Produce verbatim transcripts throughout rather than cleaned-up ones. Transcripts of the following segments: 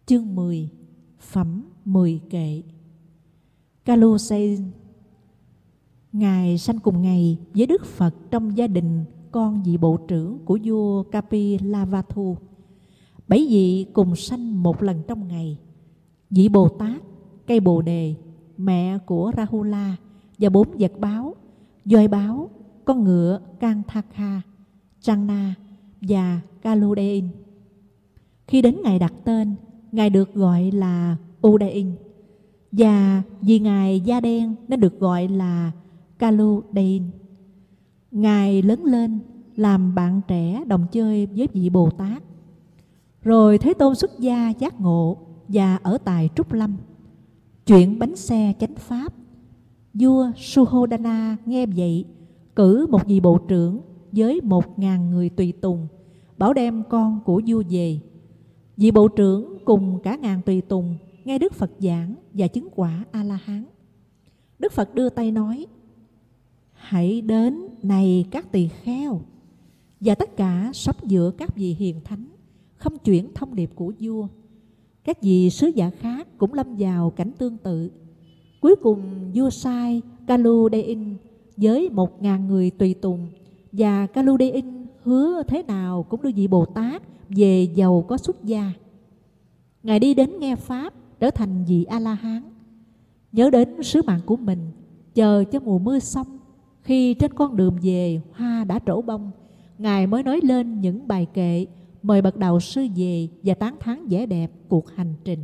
Chương mười. Phẩm mười kệ. Kalusen, Ngài sanh cùng ngày với Đức Phật trong gia đình con vị bộ trưởng của vua Kapilavatthu. Bảy vị cùng sanh một lần trong ngày: vị Bồ Tát, cây Bồ Đề, mẹ của Rahula và bốn vật báo: voi báo, con ngựa Kanthaka, Channa và Kaludein. Khi đến ngày đặt tên, Ngài được gọi là Udain, và vì Ngài da đen nên được gọi là Kaludein. Ngài lớn lên làm bạn trẻ đồng chơi với vị Bồ Tát. Rồi Thế Tôn xuất gia giác ngộ và ở tại Trúc Lâm, chuyện bánh xe chánh pháp. Vua Suhodana nghe vậy, cử một vị bộ trưởng với một ngàn người tùy tùng, bảo đem con của vua về. Vị bộ trưởng cùng cả ngàn tùy tùng nghe Đức Phật giảng và chứng quả A-la-hán. Đức Phật đưa tay nói: hãy đến này các tỳ kheo. Và tất cả sống giữa các vị hiền thánh, không chuyển thông điệp của vua. Các vị sứ giả khác cũng lâm vào cảnh tương tự. Cuối cùng vua sai Kaludein với một ngàn người tùy tùng, và Kaludein hứa thế nào cũng đưa vị Bồ Tát về giàu có xuất gia. Ngài đi đến nghe pháp, trở thành vị A-la-hán. Nhớ đến sứ mạng của mình, chờ cho mùa mưa xong, khi trên con đường về hoa đã trổ bông, Ngài mới nói lên những bài kệ mời bậc đạo sư về và tán thán vẻ đẹp cuộc hành trình.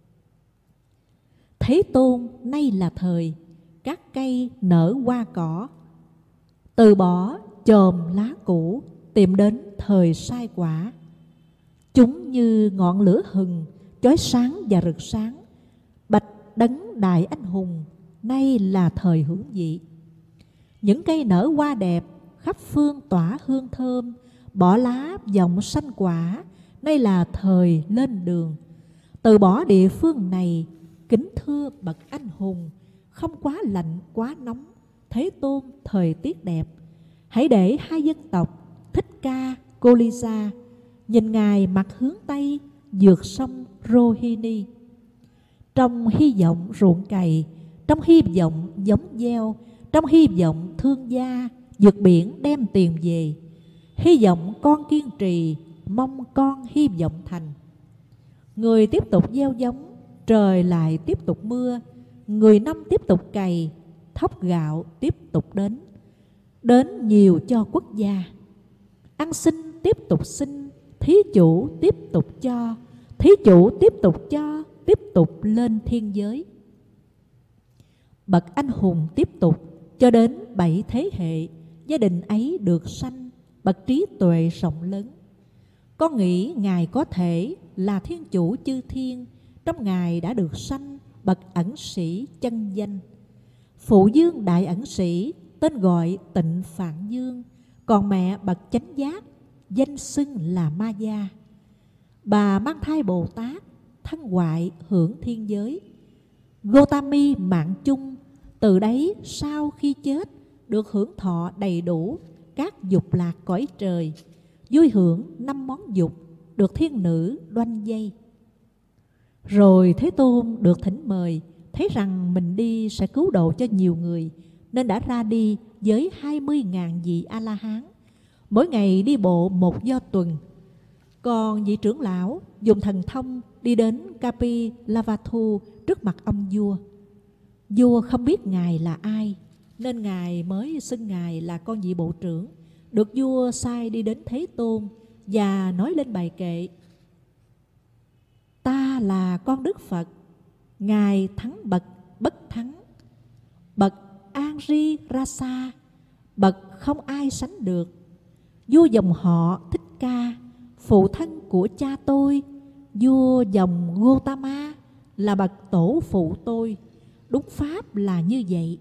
Thế Tôn, nay là thời các cây nở hoa cỏ, từ bỏ chòm lá cũ, tìm đến thời sai quả. Chúng như ngọn lửa hừng, chói sáng và rực sáng. Bạch đấng đại anh hùng, nay là thời hưởng vị. Những cây nở hoa đẹp, khắp phương tỏa hương thơm, bỏ lá vọng sanh quả, nay là thời lên đường. Từ bỏ địa phương này, kính thưa bậc anh hùng, không quá lạnh quá nóng, Thế Tôn thời tiết đẹp. Hãy để hai dân tộc Thích Ca, Cô Ly Gia nhìn Ngài mặt hướng Tây, vượt sông Rohini. Trong hy vọng ruộng cày, trong hy vọng giống gieo, trong hy vọng thương gia, vượt biển đem tiền về. Hy vọng con kiên trì, mong con hy vọng thành. Người tiếp tục gieo giống, trời lại tiếp tục mưa. Người năm tiếp tục cày, thóc gạo tiếp tục đến. Đến nhiều cho quốc gia. Ăn xin tiếp tục xin, thí chủ tiếp tục cho, thí chủ tiếp tục cho, tiếp tục lên thiên giới. Bậc anh hùng tiếp tục cho đến bảy thế hệ, gia đình ấy được sanh bậc trí tuệ rộng lớn. Con nghĩ Ngài có thể là thiên chủ chư thiên, trong Ngài đã được sanh bậc ẩn sĩ chân danh. Phụ dương đại ẩn sĩ, tên gọi Tịnh Phạn Dương, còn mẹ bậc chánh giác, danh xưng là Ma Gia. Bà mang thai Bồ Tát, thân hoại hưởng thiên giới. Gotami mạng chung, từ đấy sau khi chết được hưởng thọ đầy đủ các dục lạc cõi trời, vui hưởng năm món dục, được thiên nữ đoanh dây. Rồi Thế Tôn được thỉnh mời, thấy rằng mình đi sẽ cứu độ cho nhiều người, nên đã ra đi với hai mươi ngàn vị A-la-hán, mỗi ngày đi bộ một do tuần. Còn vị trưởng lão dùng thần thông đi đến Kapilavatthu trước mặt ông vua. Vua không biết Ngài là ai, nên Ngài mới xưng Ngài là con vị bộ trưởng, được vua sai đi đến Thế Tôn và nói lên bài kệ: ta là con Đức Phật, Ngài thắng bậc bất thắng, bậc an ri rasa, bậc không ai sánh được. Vua dòng họ Thích Ca, phụ thân của cha tôi. Vua dòng Gotama là bậc tổ phụ tôi. Đúng pháp là như vậy.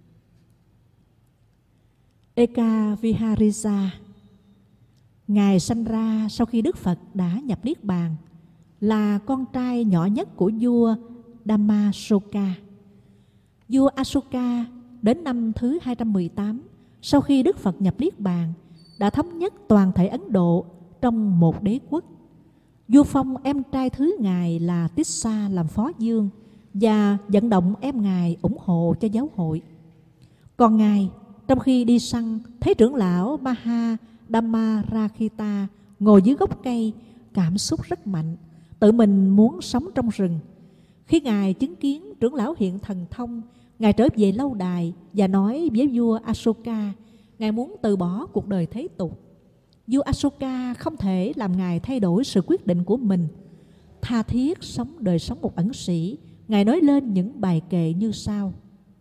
Eka Viharisa, Ngài sanh ra sau khi Đức Phật đã nhập Niết Bàn, là con trai nhỏ nhất của vua Dhammasoka. Vua Asoka đến năm thứ hai trăm mười tám, sau khi Đức Phật nhập Niết Bàn, đã thống nhất toàn thể Ấn Độ trong một đế quốc. Vua phong em trai thứ ngài là Tissa làm phó dương và vận động em ngài ủng hộ cho giáo hội. Còn ngài, trong khi đi săn, thấy trưởng lão Maha Dhammarakkhita ngồi dưới gốc cây, cảm xúc rất mạnh, tự mình muốn sống trong rừng. Khi ngài chứng kiến trưởng lão hiện thần thông, ngài trở về lâu đài và nói với vua Asoka, ngài muốn từ bỏ cuộc đời thế tục. Vua Asoka không thể làm ngài thay đổi sự quyết định của mình. Tha thiết sống đời sống một ẩn sĩ, ngài nói lên những bài kệ như sau: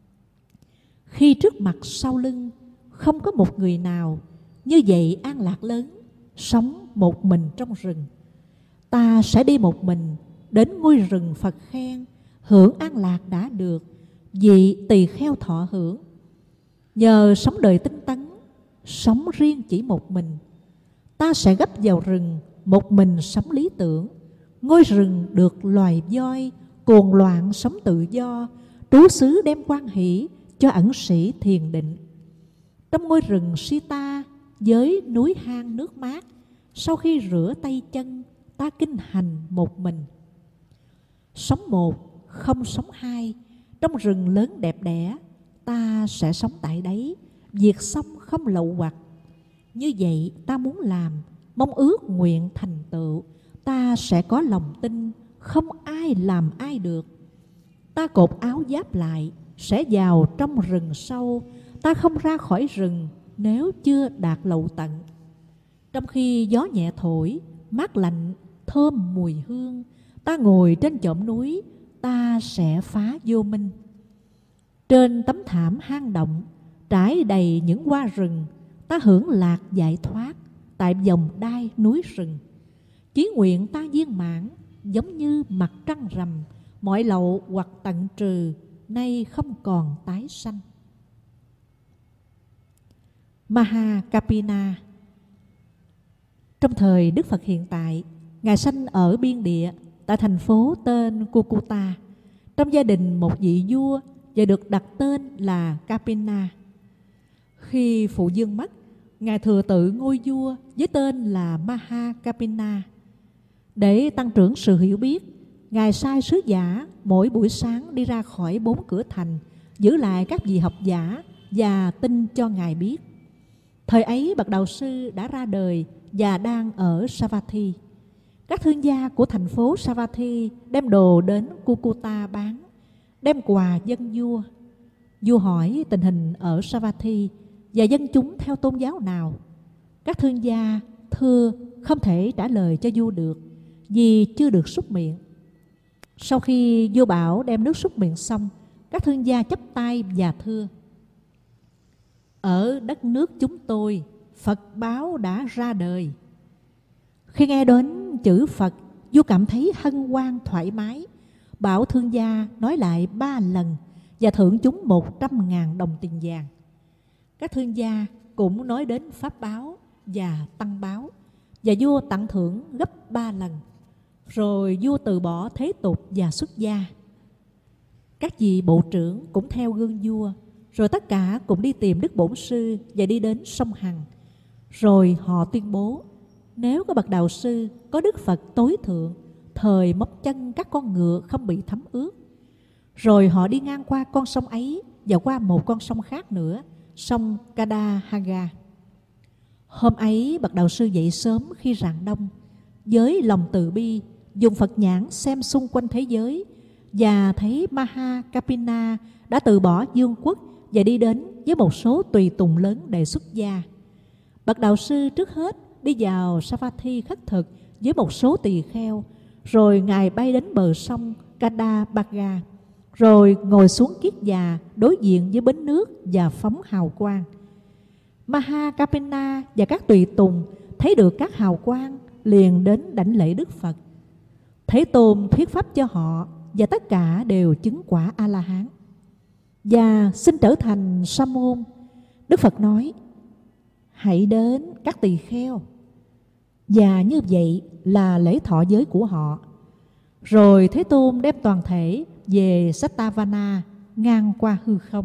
khi trước mặt sau lưng không có một người nào, như vậy an lạc lớn, sống một mình trong rừng. Ta sẽ đi một mình đến ngôi rừng Phật khen, hưởng an lạc đã được, vị tỳ kheo thọ hưởng. Nhờ sống đời tinh tấn, sống riêng chỉ một mình, ta sẽ gấp vào rừng một mình sống lý tưởng. Ngôi rừng được loài voi cuồng loạn sống tự do, trú xứ đem quan hỷ cho ẩn sĩ thiền định. Trong ngôi rừng Sita với núi hang nước mát, sau khi rửa tay chân, ta kinh hành một mình. Sống một, không sống hai, trong rừng lớn đẹp đẽ, ta sẽ sống tại đấy, việc xong không lậu hoặc. Như vậy ta muốn làm, mong ước nguyện thành tựu, ta sẽ có lòng tin, không ai làm ai được. Ta cột áo giáp lại, sẽ vào trong rừng sâu, ta không ra khỏi rừng nếu chưa đạt lậu tận. Trong khi gió nhẹ thổi, mát lạnh, thơm mùi hương, ta ngồi trên chõm núi, ta sẽ phá vô minh. Trên tấm thảm hang động, trải đầy những hoa rừng, ta hưởng lạc giải thoát tại vòng đai núi rừng. Chí nguyện ta viên mãn, giống như mặt trăng rằm, mọi lậu hoặc tận trừ, nay không còn tái sanh. Mahakapina. Trong thời Đức Phật hiện tại, ngài sanh ở biên địa tại thành phố tên Kukuta, trong gia đình một vị vua và được đặt tên là Kapina. Khi phụ vương mất, ngài thừa tự ngôi vua với tên là Mahakapina. Để tăng trưởng sự hiểu biết, ngài sai sứ giả mỗi buổi sáng đi ra khỏi bốn cửa thành, giữ lại các vị học giả và tin cho ngài biết. Thời ấy bậc đạo sư đã ra đời và đang ở Savatthi. Các thương gia của thành phố Savatthi đem đồ đến Kukuta bán, đem quà dâng vua. Vua hỏi tình hình ở Savatthi và dân chúng theo tôn giáo nào. Các thương gia thưa không thể trả lời cho vua được vì chưa được súc miệng. Sau khi vua bảo đem nước súc miệng xong, các thương gia chắp tay và thưa: ở đất nước chúng tôi, Phật báo đã ra đời. Khi nghe đến chữ Phật, vua cảm thấy hân hoan thoải mái, bảo thương gia nói lại ba lần và thưởng chúng một trăm ngàn đồng tiền vàng. Các thương gia cũng nói đến pháp báo và tăng báo, và vua tặng thưởng gấp ba lần. Rồi vua từ bỏ thế tục và xuất gia. Các vị bộ trưởng cũng theo gương vua, rồi tất cả cũng đi tìm Đức Bổn Sư và đi đến sông Hằng. Rồi họ tuyên bố, nếu có bậc đạo sư, có Đức Phật tối thượng, thời móc chân các con ngựa không bị thấm ướt. Rồi họ đi ngang qua con sông ấy và qua một con sông khác nữa, sông Kadahaga. Hôm ấy bậc đạo sư dậy sớm khi rạng đông, với lòng từ bi dùng Phật nhãn xem xung quanh thế giới, và thấy Mahakapina đã từ bỏ vương quốc và đi đến với một số tùy tùng lớn để xuất gia. Bậc đạo sư trước hết đi vào Savatthi khất thực với một số tỳ kheo, rồi ngài bay đến bờ sông Kadabaga, rồi ngồi xuống kiết già đối diện với bến nước và phóng hào quang. Mahakapina và các tùy tùng thấy được các hào quang liền đến đảnh lễ Đức Phật. Thế Tôn thuyết pháp cho họ và tất cả đều chứng quả A-la-hán và xin trở thành sa môn. Đức Phật nói: hãy đến các tỳ kheo. Và như vậy là lễ thọ giới của họ. Rồi Thế Tôn đem toàn thể về Sattavana ngang qua hư không.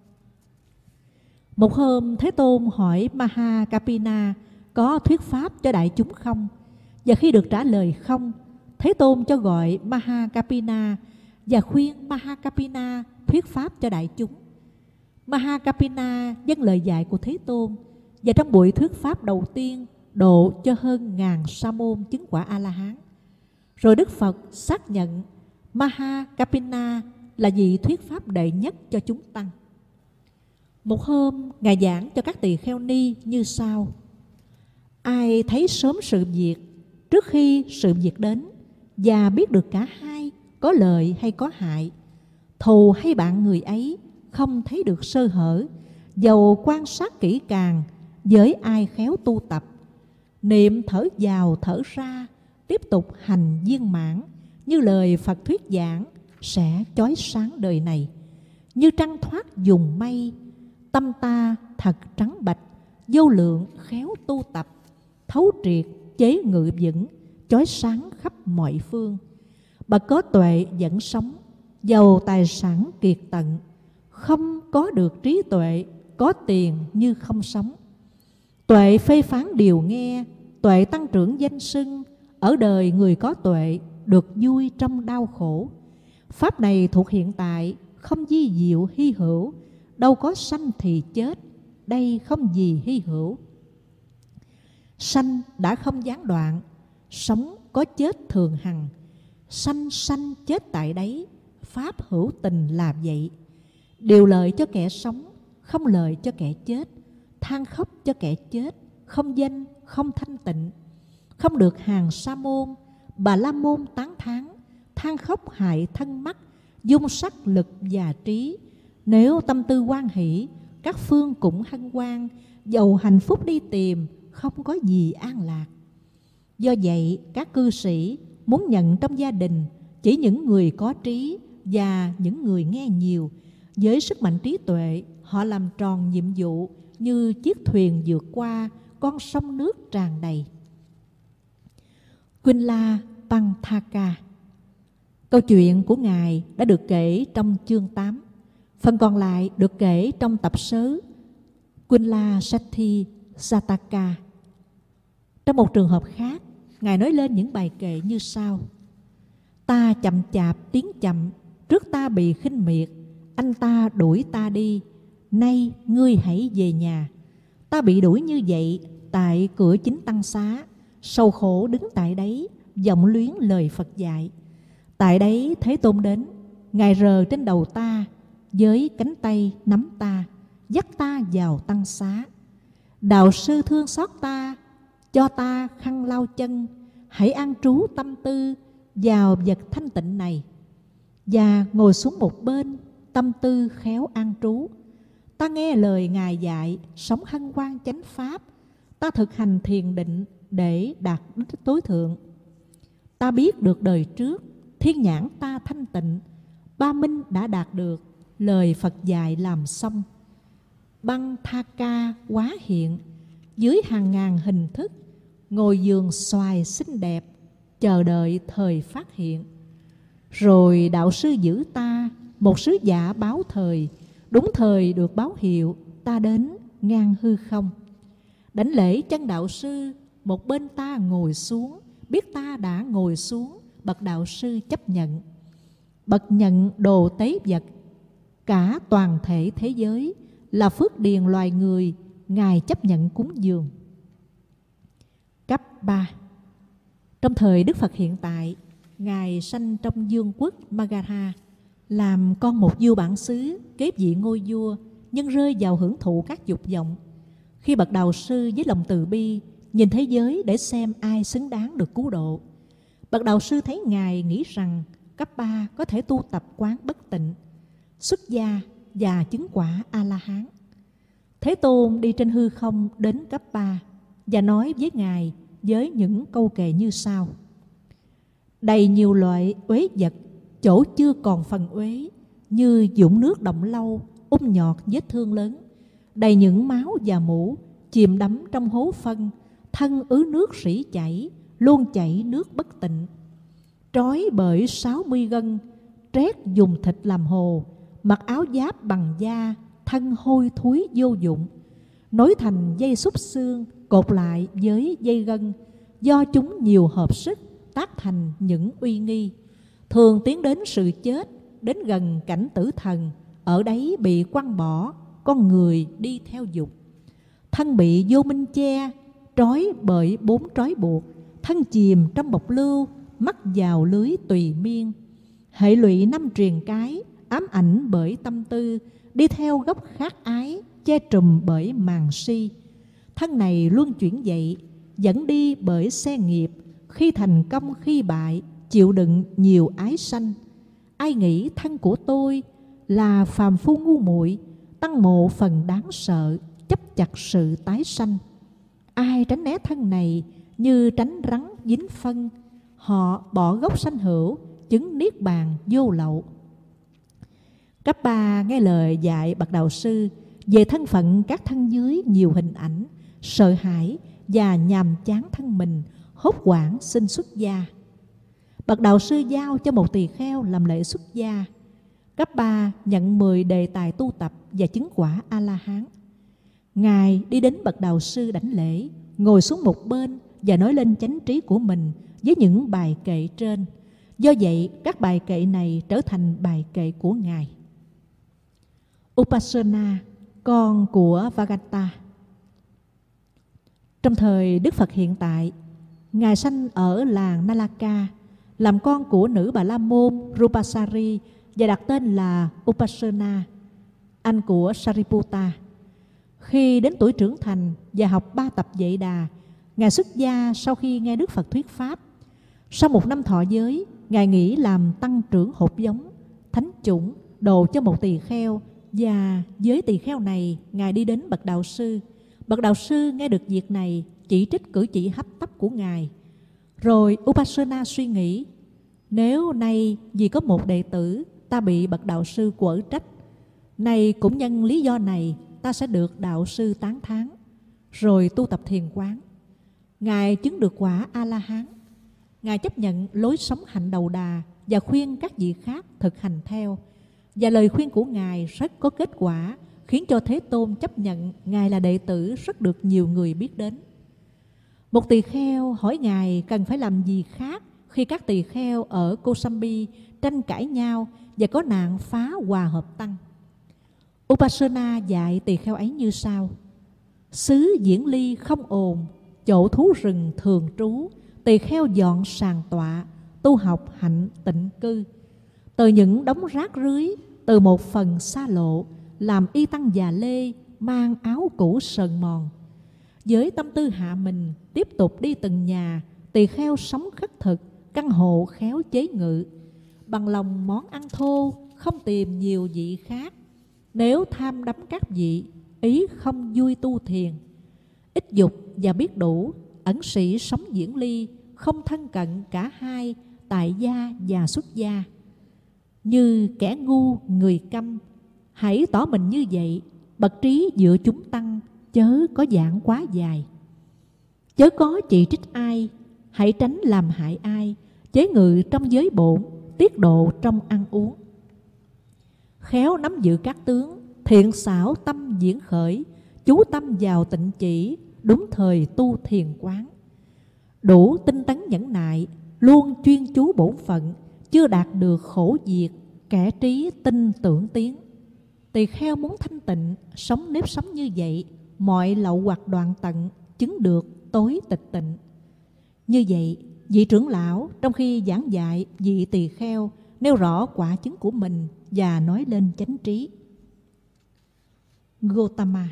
Một hôm Thế Tôn hỏi Mahakapina có thuyết pháp cho đại chúng không? Và khi được trả lời không, Thế Tôn cho gọi Mahakapina và khuyên Mahakapina thuyết pháp cho đại chúng. Mahakapina vâng lời dạy của Thế Tôn, và trong buổi thuyết pháp đầu tiên độ cho hơn ngàn sa môn chứng quả A-la-hán. Rồi Đức Phật xác nhận Mahakapina là vị thuyết pháp đệ nhất cho chúng tăng. Một hôm, Ngài giảng cho các tỳ kheo ni như sau: ai thấy sớm sự việc trước khi sự việc đến, và biết được cả hai có lợi hay có hại, thù hay bạn người ấy, không thấy được sơ hở, dầu quan sát kỹ càng, với ai khéo tu tập, niệm thở vào thở ra, tiếp tục hành viên mãn, như lời Phật thuyết giảng, sẽ chói sáng đời này. Như trăng thoát dùng mây, tâm ta thật trắng bạch, vô lượng khéo tu tập, thấu triệt chế ngự vững, chói sáng khắp mọi phương. Bậc có tuệ vẫn sống, giàu tài sản kiệt tận, không có được trí tuệ, có tiền như không sống. Tuệ phê phán điều nghe, tuệ tăng trưởng danh xưng, ở đời người có tuệ được vui trong đau khổ. Pháp này thuộc hiện tại, không di diệu hy hữu, đâu có sanh thì chết, đây không gì hy hữu. Sanh đã không gián đoạn, sống có chết thường hằng, sanh sanh chết tại đấy, pháp hữu tình là vậy. Điều lợi cho kẻ sống, không lợi cho kẻ chết, than khóc cho kẻ chết, không danh, không thanh tịnh. Không được hàng sa môn, Bà la môn tán thán, than khóc hại thân mắt, dung sắc lực và trí. Nếu tâm tư hoan hỷ, các phương cũng hân hoan, dầu hạnh phúc đi tìm, không có gì an lạc. Do vậy, các cư sĩ muốn nhận trong gia đình chỉ những người có trí và những người nghe nhiều. Với sức mạnh trí tuệ, họ làm tròn nhiệm vụ như chiếc thuyền vượt qua con sông nước tràn đầy. Quinla Panthaka. Câu chuyện của Ngài đã được kể trong chương tám. Phần còn lại được kể trong tập sớ Quinla Sati Sataka. Trong một trường hợp khác, Ngài nói lên những bài kệ như sau: ta chậm chạp tiến chậm, trước ta bị khinh miệt, anh ta đuổi ta đi, nay ngươi hãy về nhà. Ta bị đuổi như vậy tại cửa chính tăng xá, sầu khổ đứng tại đấy, vọng luyến lời Phật dạy. Tại đấy Thế Tôn đến, Ngài rờ trên đầu ta, với cánh tay nắm ta, dắt ta vào tăng xá. Đạo sư thương xót ta, cho ta khăn lau chân, hãy an trú tâm tư vào vật thanh tịnh này. Và ngồi xuống một bên, tâm tư khéo an trú. Ta nghe lời Ngài dạy, sống hân hoan chánh pháp. Ta thực hành thiền định để đạt đích tối thượng. Ta biết được đời trước, thiên nhãn ta thanh tịnh, ba minh đã đạt được, lời Phật dạy làm xong. Băng tha ca quá hiện, dưới hàng ngàn hình thức, ngồi giường xoài xinh đẹp, chờ đợi thời phát hiện. Rồi đạo sư giữ ta, một sứ giả báo thời, đúng thời được báo hiệu, ta đến ngang hư không. Đảnh lễ chân đạo sư, một bên ta ngồi xuống, biết ta đã ngồi xuống, bậc đạo sư chấp nhận. Bậc nhận đồ tế vật, cả toàn thể thế giới, là phước điền loài người, Ngài chấp nhận cúng dường. Cấp ba. Trong thời Đức Phật hiện tại, Ngài sanh trong vương quốc Magadha, làm con một vua bản xứ, kế vị ngôi vua, nhưng rơi vào hưởng thụ các dục vọng. Khi bậc đạo sư với lòng từ bi nhìn thế giới để xem ai xứng đáng được cứu độ, bậc đạo sư thấy Ngài nghĩ rằng cấp ba có thể tu tập quán bất tịnh, xuất gia và chứng quả A-la-hán. Thế Tôn đi trên hư không đến cấp ba và nói với Ngài với những câu kệ như sau: đầy nhiều loại uế vật, chỗ chưa còn phần uế, như dũng nước động lâu, ung nhọt vết thương lớn. Đầy những máu và mũ, chìm đắm trong hố phân, thân ứ nước rỉ chảy, luôn chảy nước bất tịnh. Trói bởi sáu mươi gân, trét dùng thịt làm hồ, mặc áo giáp bằng da, thân hôi thối vô dụng. Nối thành dây xúc xương, cột lại với dây gân, do chúng nhiều hợp sức, tác thành những uy nghi, thường tiến đến sự chết, đến gần cảnh tử thần, ở đấy bị quăng bỏ, con người đi theo dục. Thân bị vô minh che, trói bởi bốn trói buộc, thân chìm trong bọc lưu, mắc vào lưới tùy miên. Hệ lụy năm truyền cái, ám ảnh bởi tâm tư, đi theo gốc khát ái, che trùm bởi màn si. Thân này luôn chuyển dậy, dẫn đi bởi xe nghiệp, khi thành công khi bại, chịu đựng nhiều ái sanh. Ai nghĩ thân của tôi là phàm phu ngu muội, tăng mộ phần đáng sợ, chấp chặt sự tái sanh. Ai tránh né thân này như tránh rắn dính phân, họ bỏ gốc sanh hữu, chứng niết bàn vô lậu. Cấp ba nghe lời dạy bậc đạo sư về thân phận các thân dưới nhiều hình ảnh, sợ hãi và nhàm chán thân mình, hốt hoảng xin xuất gia. Bậc đạo sư giao cho một tỳ kheo làm lễ xuất gia. Cấp ba nhận mười đề tài tu tập và chứng quả A-la-hán. Ngài đi đến bậc đạo sư đảnh lễ, ngồi xuống một bên và nói lên chánh trí của mình với những bài kệ trên. Do vậy, các bài kệ này trở thành bài kệ của Ngài. Upasana, con của Vagata. Trong thời Đức Phật hiện tại, Ngài sanh ở làng Nalaka, làm con của nữ Bà La Môn Rupasari và đặt tên là Upasana, anh của Sariputta. Khi đến tuổi trưởng thành và học ba tập Vệ Đà, Ngài xuất gia sau khi nghe Đức Phật thuyết pháp. Sau một năm thọ giới, Ngài nghỉ làm tăng trưởng hột giống, thánh chủng, đồ cho một tỳ kheo, và với tỳ kheo này, Ngài đi đến bậc đạo sư. Bậc đạo sư nghe được việc này, chỉ trích cử chỉ hấp tấp của Ngài. Rồi Upasana suy nghĩ, nếu nay vì có một đệ tử, ta bị bậc đạo sư quở trách, nay cũng nhân lý do này, ta sẽ được đạo sư tán thán. Rồi tu tập thiền quán. Ngài chứng được quả A-la-hán. Ngài chấp nhận lối sống hạnh đầu đà và khuyên các vị khác thực hành theo. Và lời khuyên của Ngài rất có kết quả, khiến cho Thế Tôn chấp nhận Ngài là đệ tử rất được nhiều người biết đến. Một tỳ kheo hỏi Ngài cần phải làm gì khác khi các tỳ kheo ở Kosambi tranh cãi nhau và có nạn phá hòa hợp tăng. Upasana dạy tỳ kheo ấy như sau: xứ Diễn Ly không ồn, chỗ thú rừng thường trú, tỳ kheo dọn sàn tọa, tu học hạnh tịnh cư. Từ những đống rác rưới, từ một phần xa lộ, làm y tăng già lê, mang áo cũ sờn mòn. Với tâm tư hạ mình, tiếp tục đi từng nhà, tỳ kheo sống khất thực, căn hộ khéo chế ngự. Bằng lòng món ăn thô, không tìm nhiều vị khác. Nếu tham đắm các vị, ý không vui tu thiền. Ít dục và biết đủ, ẩn sĩ sống Diễn Ly, không thân cận cả hai, tại gia và xuất gia. Như kẻ ngu, người câm, hãy tỏ mình như vậy. Bậc trí giữa chúng tăng, chớ có giảng quá dài. Chớ có chỉ trích ai, hãy tránh làm hại ai. Chế ngự trong giới bổn, tiết độ trong ăn uống. Khéo nắm giữ các tướng, thiện xảo tâm diễn khởi, chú tâm vào tịnh chỉ, đúng thời tu thiền quán. Đủ tinh tấn nhẫn nại, luôn chuyên chú bổn phận, chưa đạt được khổ diệt, kẻ trí tinh tưởng tiến. Tỳ kheo muốn thanh tịnh, sống nếp sống như vậy, mọi lậu hoặc đoạn tận, chứng được tối tịch tịnh. Như vậy, vị trưởng lão trong khi giảng dạy vị tỳ kheo nêu rõ quả chứng của mình và nói lên chánh trí. Gotama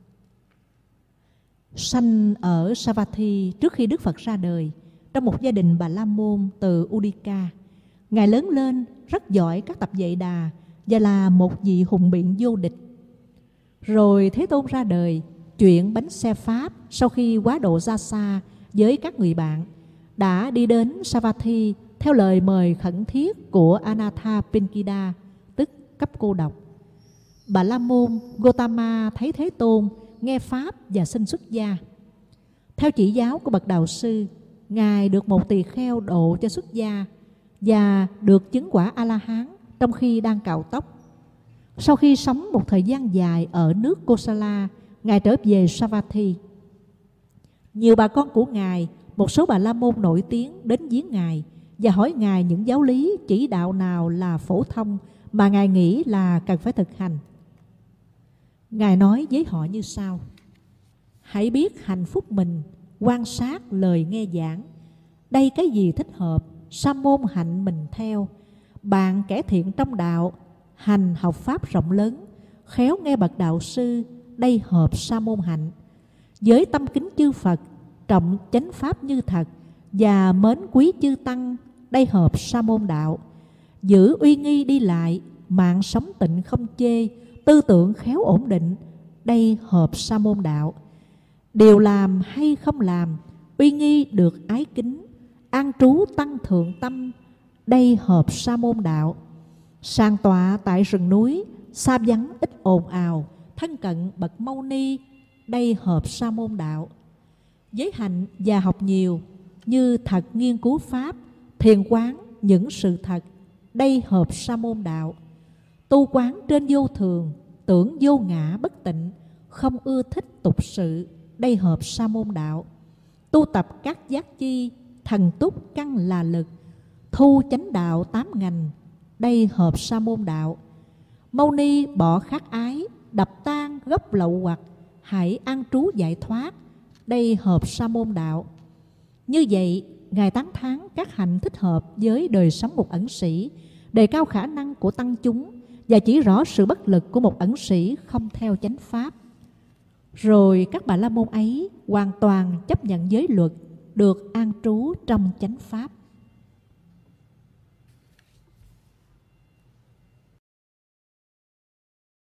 sanh ở Savatthi trước khi Đức Phật ra đời, trong một gia đình Bà La Môn từ Udika. Ngài lớn lên rất giỏi các tập Vệ Đà và là một vị hùng biện vô địch. Rồi Thế Tôn ra đời, chuyện bánh xe Pháp sau khi quá độ ra xa với các người bạn, đã đi đến Savatthi theo lời mời khẩn thiết của Anathapindika, tức cấp cô độc. Bà La Môn Gotama thấy Thế Tôn, nghe Pháp và xin xuất gia. Theo chỉ giáo của bậc đạo sư, Ngài được một tỳ kheo độ cho xuất gia và được chứng quả A-la-hán trong khi đang cạo tóc. Sau khi sống một thời gian dài ở nước Kosala, Ngài trở về Savatthi. Nhiều bà con của Ngài một số Bà La Môn nổi tiếng đến viếng Ngài và hỏi Ngài những giáo lý chỉ đạo nào là phổ thông mà Ngài nghĩ là cần phải thực hành. Ngài nói với họ như sau: hãy biết hạnh phúc mình, quan sát lời nghe giảng. Đây cái gì thích hợp, sa môn hạnh mình theo. Bạn kẻ thiện trong đạo, hành học pháp rộng lớn, khéo nghe bậc đạo sư, đây hợp sa môn hạnh. Với tâm kính chư Phật, trọng chánh pháp như thật, và mến quý chư tăng, đây hợp sa môn đạo. Giữ uy nghi đi lại, mạng sống tịnh không chê, tư tưởng khéo ổn định, đây hợp sa môn đạo. Điều làm hay không làm, uy nghi được ái kính, an trú tăng thượng tâm, đây hợp sa môn đạo. Sàng tọa tại rừng núi, xa vắng ít ồn ào, thân cận bậc Mâu Ni, đây hợp sa môn đạo. Giới hạnh và học nhiều, như thật nghiên cứu pháp, thiền quán những sự thật, đây hợp sa môn đạo. Tu quán trên vô thường, tưởng vô ngã bất tịnh, không ưa thích tục sự, đây hợp sa môn đạo. Tu tập các giác chi, thần túc căn là lực, thu chánh đạo tám ngành, đây hợp sa môn đạo. Mâu ni bỏ khát ái, đập tan gốc lậu hoặc, hãy an trú giải thoát, đây hợp sa môn đạo. Như vậy, Ngài tán thán các hạnh thích hợp với đời sống một ẩn sĩ, đề cao khả năng của tăng chúng và chỉ rõ sự bất lực của một ẩn sĩ không theo chánh pháp. Rồi các Bà La Môn ấy hoàn toàn chấp nhận giới luật, được an trú trong chánh pháp.